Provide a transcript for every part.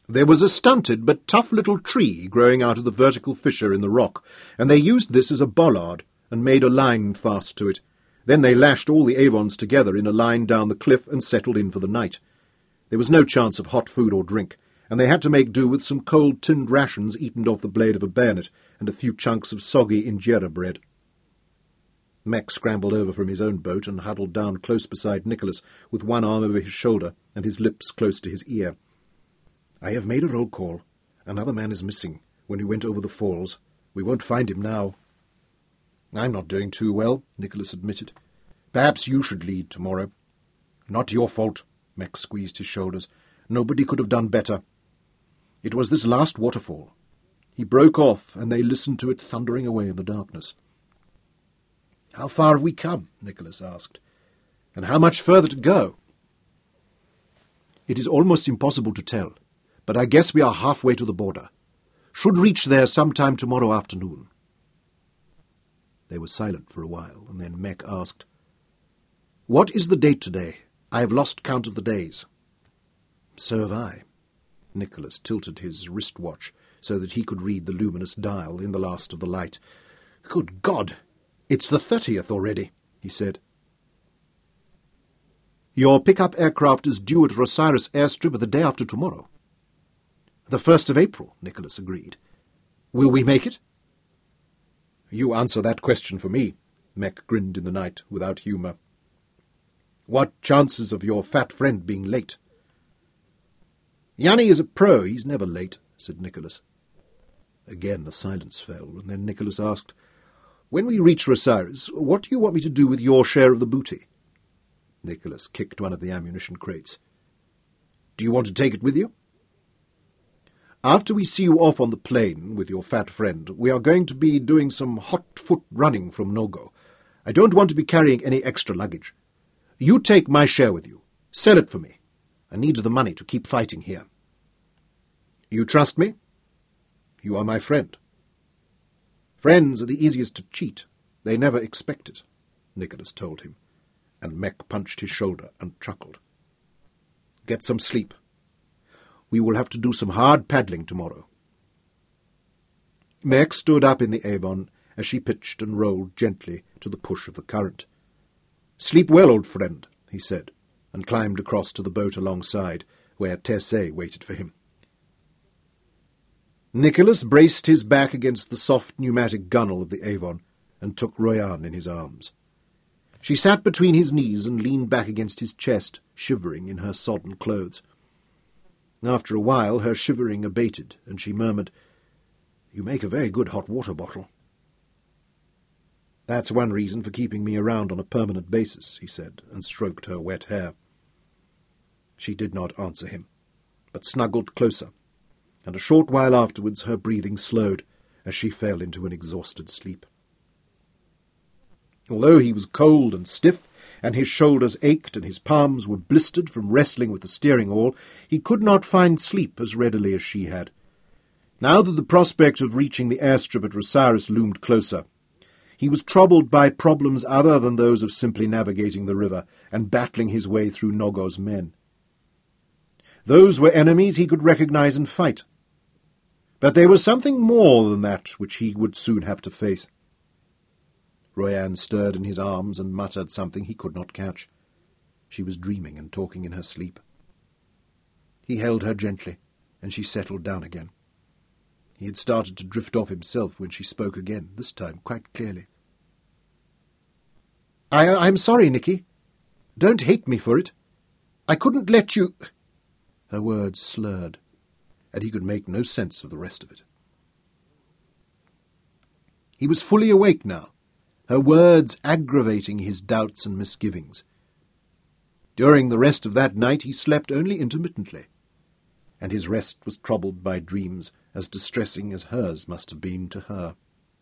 There was a stunted but tough little tree growing out of the vertical fissure in the rock, and they used this as a bollard and made a line fast to it. Then they lashed all the Avons together in a line down the cliff and settled in for the night. There was no chance of hot food or drink, and they had to make do with some cold tinned rations eaten off the blade of a bayonet and a few chunks of soggy injera bread. Mek scrambled over from his own boat and huddled down close beside Nicholas, with one arm over his shoulder and his lips close to his ear. "I have made a roll call. Another man is missing when he went over the falls. We won't find him now." "I'm not doing too well," Nicholas admitted. "Perhaps you should lead tomorrow." "Not your fault." Mek squeezed his shoulders. "Nobody could have done better. It was this last waterfall." He broke off, and they listened to it thundering away in the darkness. "How far have we come?" Nicholas asked. "And how much further to go?" "It is almost impossible to tell, but I guess we are halfway to the border. Should reach there sometime tomorrow afternoon." They were silent for a while, and then Mek asked, "What is the date today? I have lost count of the days." "So have I." Nicholas tilted his wristwatch so that he could read the luminous dial in the last of the light. "Good God! It's the 30th already," he said. "Your pickup aircraft is due at Rosiris airstrip the day after tomorrow." "The 1st of April," Nicholas agreed. "Will we make it?" "You answer that question for me," Mek grinned in the night without humour. "What chances of your fat friend being late?" "Yanni is a pro, he's never late," said Nicholas. Again a silence fell, and then Nicholas asked, "When we reach Rosiris, what do you want me to do with your share of the booty?" Nicholas kicked one of the ammunition crates. "Do you want to take it with you?" "After we see you off on the plain with your fat friend, we are going to be doing some hot-foot running from Nogo. I don't want to be carrying any extra luggage. You take my share with you. Sell it for me. I need the money to keep fighting here." "You trust me?" "You are my friend." "Friends are the easiest to cheat. They never expect it," Nicholas told him, and Mek punched his shoulder and chuckled. "Get some sleep. We will have to do some hard paddling tomorrow." Mek stood up in the Avon as she pitched and rolled gently to the push of the current. "Sleep well, old friend," he said, and climbed across to the boat alongside, where Tessé waited for him. Nicholas braced his back against the soft pneumatic gunwale of the Avon and took Royan in his arms. She sat between his knees and leaned back against his chest, shivering in her sodden clothes. After a while her shivering abated, and she murmured, "You make a very good hot water bottle." "That's one reason for keeping me around on a permanent basis," he said, and stroked her wet hair. She did not answer him, but snuggled closer, and a short while afterwards her breathing slowed as she fell into an exhausted sleep. Although he was cold and stiff, and his shoulders ached and his palms were blistered from wrestling with the steering oar, he could not find sleep as readily as she had. Now that the prospect of reaching the airstrip at Rosiris loomed closer, he was troubled by problems other than those of simply navigating the river and battling his way through Nogo's men. Those were enemies he could recognize and fight. But there was something more than that which he would soon have to face. Royan stirred in his arms and muttered something he could not catch. She was dreaming and talking in her sleep. He held her gently, and she settled down again. He had started to drift off himself when she spoke again, this time quite clearly. I'm sorry, Nicky. Don't hate me for it. I couldn't let you—" Her words slurred, and he could make no sense of the rest of it. He was fully awake now, her words aggravating his doubts and misgivings. During the rest of that night he slept only intermittently, and his rest was troubled by dreams as distressing as hers must have been to her.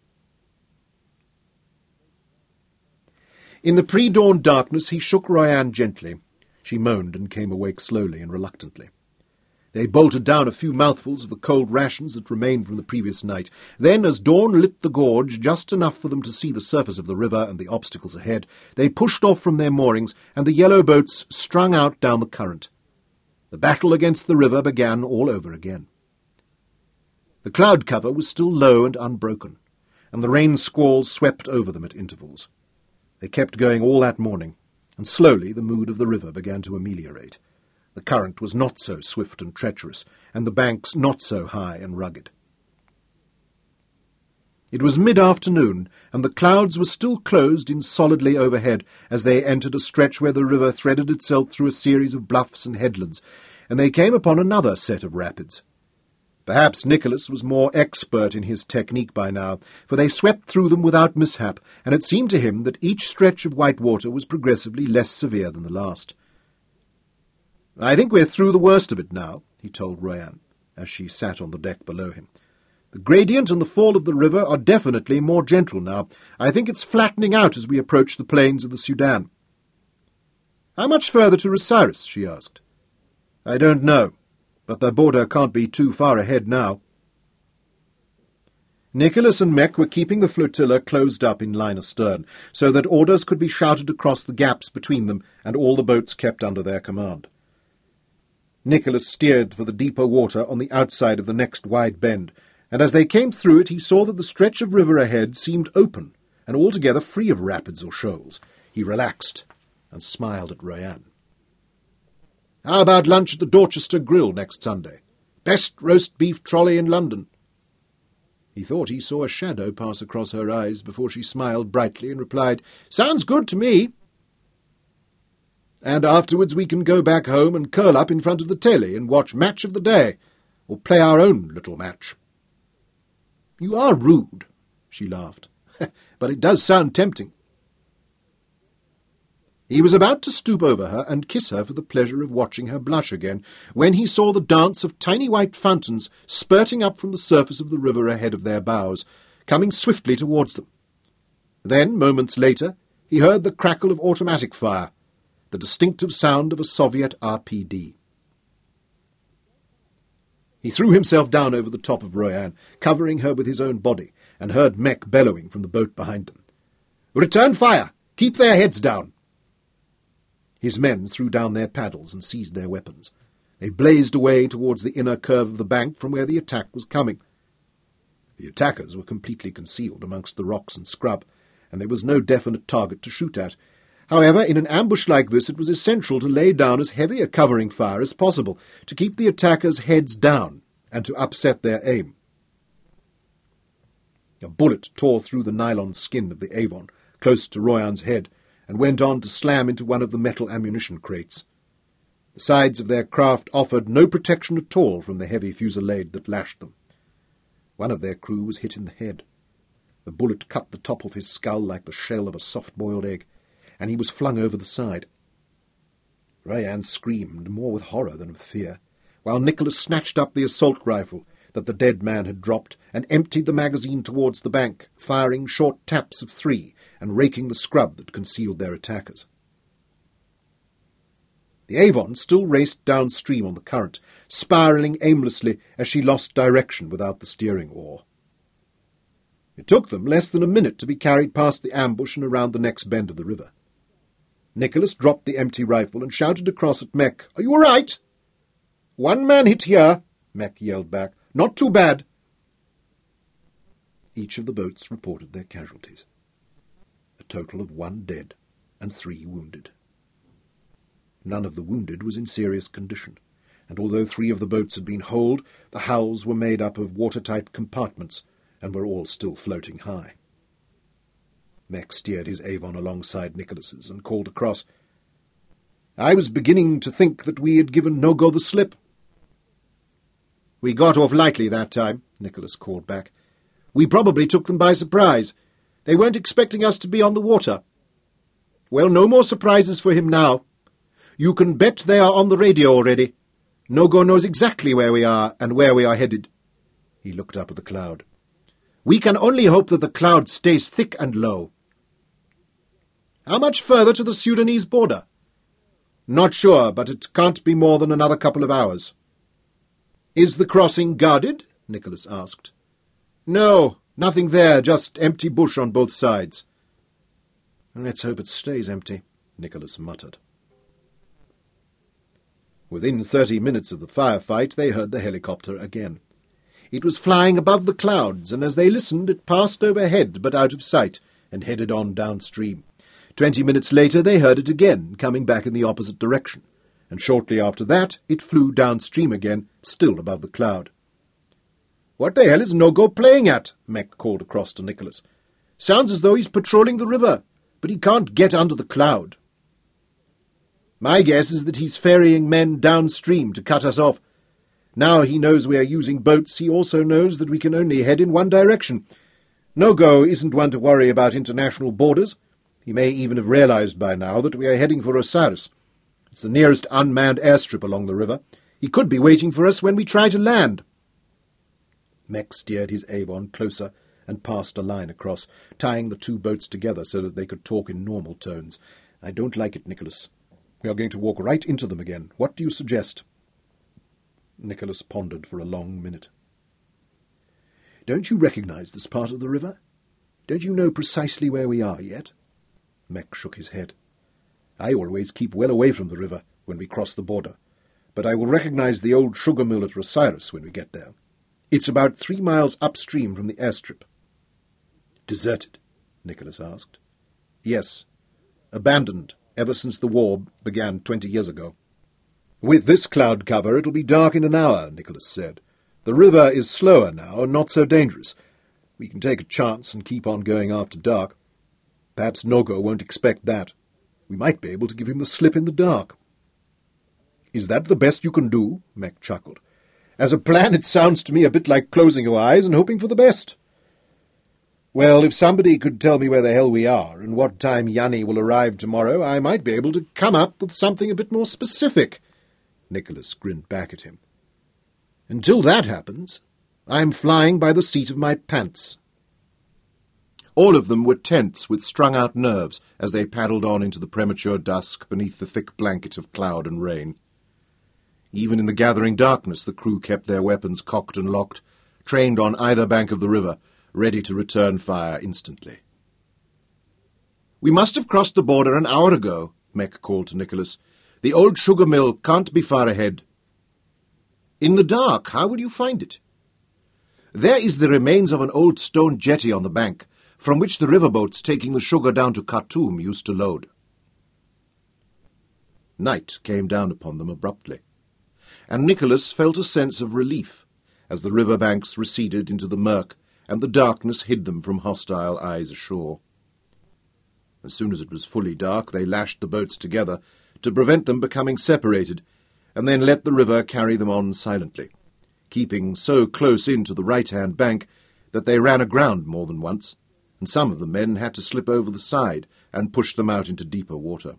In the pre-dawn darkness he shook Royan gently. She moaned and came awake slowly and reluctantly. They bolted down a few mouthfuls of the cold rations that remained from the previous night. Then, as dawn lit the gorge just enough for them to see the surface of the river and the obstacles ahead, they pushed off from their moorings, and the yellow boats strung out down the current. The The battle against the river began all over again. The cloud cover was still low and unbroken, and the rain squalls swept over them at intervals. They kept going all that morning, and slowly the mood of the river began to ameliorate. The current was not so swift and treacherous, and the banks not so high and rugged. It was mid-afternoon, and the clouds were still closed in solidly overhead as they entered a stretch where the river threaded itself through a series of bluffs and headlands, and they came upon another set of rapids. Perhaps Nicholas was more expert in his technique by now, for they swept through them without mishap, and it seemed to him that each stretch of white water was progressively less severe than the last. "I think we're through the worst of it now," he told Royan, as she sat on the deck below him. "The gradient and the fall of the river are definitely more gentle now. I think it's flattening out as we approach the plains of the Sudan." "How much further to Osiris?" she asked. "I don't know, but the border can't be too far ahead now." Nicholas and Mek were keeping the flotilla closed up in line astern, so that orders could be shouted across the gaps between them and all the boats kept under their command. Nicholas steered for the deeper water on the outside of the next wide bend, and as they came through it he saw that the stretch of river ahead seemed open and altogether free of rapids or shoals. He relaxed and smiled at Royan. "How about lunch at the Dorchester Grill next Sunday? Best roast beef trolley in London." He thought he saw a shadow pass across her eyes before she smiled brightly and replied, "Sounds good to me." "And afterwards we can go back home and curl up in front of the telly and watch Match of the Day, or play our own little match." "You are rude," she laughed, "but it does sound tempting." He was about to stoop over her and kiss her for the pleasure of watching her blush again, when he saw the dance of tiny white fountains spurting up from the surface of the river ahead of their bows, coming swiftly towards them. Then, moments later, he heard the crackle of automatic fire, the distinctive sound of a Soviet RPD. He threw himself down over the top of Royan, covering her with his own body, and heard Mek bellowing from the boat behind them. "Return fire! Keep their heads down!" His men threw down their paddles and seized their weapons. They blazed away towards the inner curve of the bank from where the attack was coming. The attackers were completely concealed amongst the rocks and scrub, and there was no definite target to shoot at. However, in an ambush like this it was essential to lay down as heavy a covering fire as possible, to keep the attackers' heads down and to upset their aim. A bullet tore through the nylon skin of the Avon, close to Royan's head, and went on to slam into one of the metal ammunition crates. The sides of their craft offered no protection at all from the heavy fusillade that lashed them. One of their crew was hit in the head. The bullet cut the top of his skull like the shell of a soft-boiled egg, and he was flung over the side. Royan screamed, more with horror than with fear, while Nicholas snatched up the assault rifle that the dead man had dropped and emptied the magazine towards the bank, firing short taps of 3 and raking the scrub that concealed their attackers. The Avon still raced downstream on the current, spiralling aimlessly as she lost direction without the steering oar. It took them less than a minute to be carried past the ambush and around the next bend of the river. Nicholas dropped the empty rifle and shouted across at Mek, "Are you all right?" "One man hit here," Mek yelled back. "Not too bad." Each of the boats reported their casualties. A total of 1 dead and 3 wounded. None of the wounded was in serious condition, and although 3 of the boats had been holed, the hulls were made up of watertight compartments and were all still floating high. Mek steered his Avon alongside Nicholas's and called across, "I was beginning to think that we had given Nogo the slip." "We got off lightly that time," Nicholas called back. "We probably took them by surprise. They weren't expecting us to be on the water. Well, no more surprises for him now. You can bet they are on the radio already. Nogo knows exactly where we are and where we are headed." He looked up at the cloud. "We can only hope that the cloud stays thick and low." "How much further to the Sudanese border?" "Not sure, but it can't be more than another couple of hours." "Is the crossing guarded?" Nicholas asked. "No, nothing there, just empty bush on both sides." "Let's hope it stays empty," Nicholas muttered. Within 30 minutes of the firefight, they heard the helicopter again. It was flying above the clouds, and as they listened, it passed overhead but out of sight and headed on downstream. 20 minutes later, they heard it again, coming back in the opposite direction, and shortly after that, it flew downstream again, still above the cloud. "What the hell is Nogo playing at?" Mech called across to Nicholas. "Sounds as though he's patrolling the river, but he can't get under the cloud." "My guess is that he's ferrying men downstream to cut us off. Now he knows we are using boats, he also knows that we can only head in one direction. Nogo isn't one to worry about international borders. He may even have realized by now that we are heading for Osiris. It's the nearest unmanned airstrip along the river. He could be waiting for us when we try to land." Mech steered his Avon closer and passed a line across, tying the two boats together so that they could talk in normal tones. "I don't like it, Nicholas. We are going to walk right into them again. What do you suggest?" Nicholas pondered for a long minute. "Don't you recognize this part of the river? Don't you know precisely where we are yet?" Mech shook his head. "I always keep well away from the river when we cross the border, but I will recognize the old sugar mill at Osiris when we get there. It's about 3 miles upstream from the airstrip." "Deserted?" Nicholas asked. "Yes. Abandoned ever since the war began 20 years ago." "With this cloud cover it'll be dark in an hour," Nicholas said. "The river is slower now and not so dangerous. We can take a chance and keep on going after dark. Perhaps Nogo won't expect that. We might be able to give him the slip in the dark." "Is that the best you can do?" Mech chuckled. "As a plan, it sounds to me a bit like closing your eyes and hoping for the best." "Well, if somebody could tell me where the hell we are and what time Yanni will arrive tomorrow, I might be able to come up with something a bit more specific." Nicholas grinned back at him. "Until that happens, I'm flying by the seat of my pants." All of them were tense with strung-out nerves as they paddled on into the premature dusk beneath the thick blanket of cloud and rain. Even in the gathering darkness, the crew kept their weapons cocked and locked, trained on either bank of the river, ready to return fire instantly. "We must have crossed the border an hour ago," Mech called to Nicholas. "The old sugar mill can't be far ahead." "In the dark, how will you find it?" "There is the remains of an old stone jetty on the bank, from which the riverboats taking the sugar down to Khartoum used to load." Night came down upon them abruptly, and Nicholas felt a sense of relief as the river banks receded into the murk and the darkness hid them from hostile eyes ashore. As soon as it was fully dark, they lashed the boats together to prevent them becoming separated, and then let the river carry them on silently, keeping so close in to the right-hand bank that they ran aground more than once, and some of the men had to slip over the side and push them out into deeper water.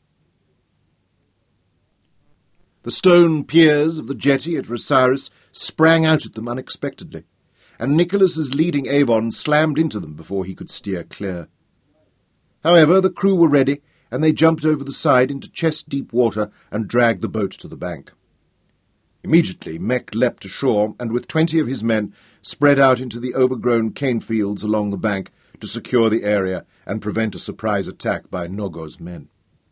The stone piers of the jetty at Osiris sprang out at them unexpectedly, and Nicholas's leading Avon slammed into them before he could steer clear. However, the crew were ready, and they jumped over the side into chest-deep water and dragged the boat to the bank. Immediately, Mech leapt ashore, and with 20 of his men spread out into the overgrown cane fields along the bank to secure the area and prevent a surprise attack by Nogo's men.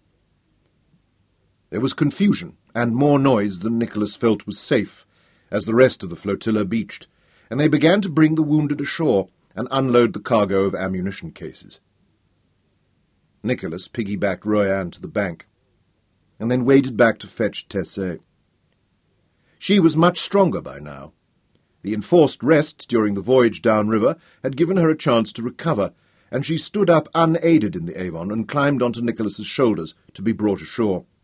There was confusion and more noise than Nicholas felt was safe as the rest of the flotilla beached, and they began to bring the wounded ashore and unload the cargo of ammunition cases. Nicholas piggybacked Royan to the bank, and then waded back to fetch Tessé. She was much stronger by now. The enforced rest during the voyage downriver had given her a chance to recover, and she stood up unaided in the Avon and climbed onto Nicholas's shoulders to be brought ashore.